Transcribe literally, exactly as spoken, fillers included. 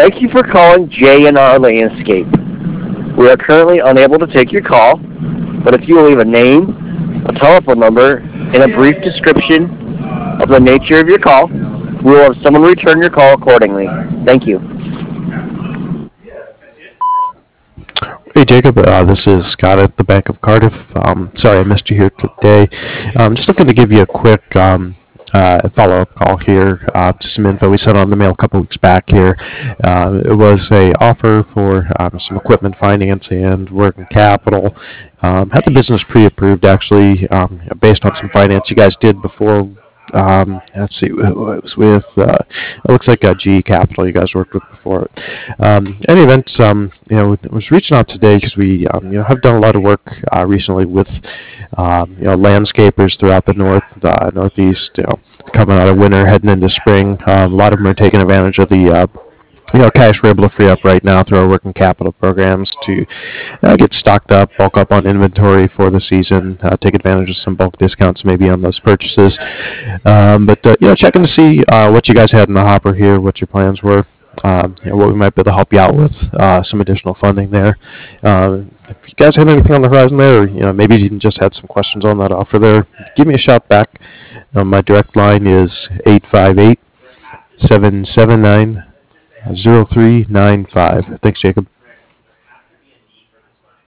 Thank you for calling J and R Landscape. We are currently unable to take your call, but if you will leave a name, a telephone number, and a brief description of the nature of your call, we will have someone return your call accordingly. Thank you. Hey Jacob, uh, this is Scott at the Bank of Cardiff. Um, sorry I missed you here today. Um, just looking to give you a quick um, uh, follow-up call here. Uh, just some info we sent on the mail a couple weeks back here. Uh, it was a offer for um, some equipment finance and working capital. Um, had the business pre-approved actually, um, based on some finance you guys did before. Um, let's see, it was with, uh, it looks like a G E Capital you guys worked with before. Um, in any event, um, you know, I was reaching out today because we, um, you know, have done a lot of work uh, recently with, um, you know, landscapers throughout the north, uh, northeast. You know, coming out of winter, heading into spring. Um, a lot of them are taking advantage of the uh, you know, cash we're able to free up right now through our working capital programs to uh, get stocked up, bulk up on inventory for the season, uh, take advantage of some bulk discounts maybe on those purchases. Um, but, uh, you know, checking to see uh, what you guys had in the hopper here, what your plans were. Um, you know, what we might be able to help you out with, uh, some additional funding there. Uh, if you guys had anything on the horizon there, or, you know, maybe you just had some questions on that offer there, give me a shout back. Uh, my direct line is eight five eight, seven seven nine, zero three nine five. Thanks, Jacob.